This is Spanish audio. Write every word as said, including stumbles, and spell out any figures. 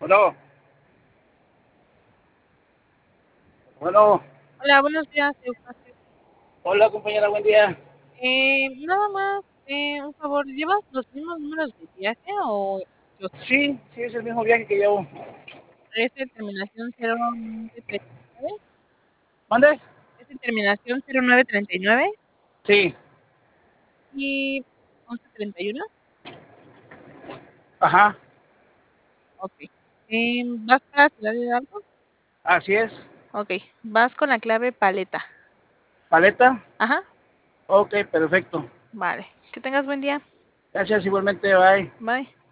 Bueno, bueno, Hola, buenos días, Eustacio. hola compañera, buen día. Eh, nada más, eh, un favor, ¿llevas los mismos números de viaje o los Sí, sí, es el mismo viaje que llevo. es en terminación cero nueve treinta y nueve? ¿Mande? ¿Es en terminación cero nueve treinta y nueve Sí, y once treinta y uno? ajá, Ok. Eh, ¿vas para Ciudad de Hidalgo? así es. Ok, vas con la clave paleta. ¿Paleta? Ajá, Ok, perfecto. vale. Que tengas buen día. Gracias igualmente, bye. Bye.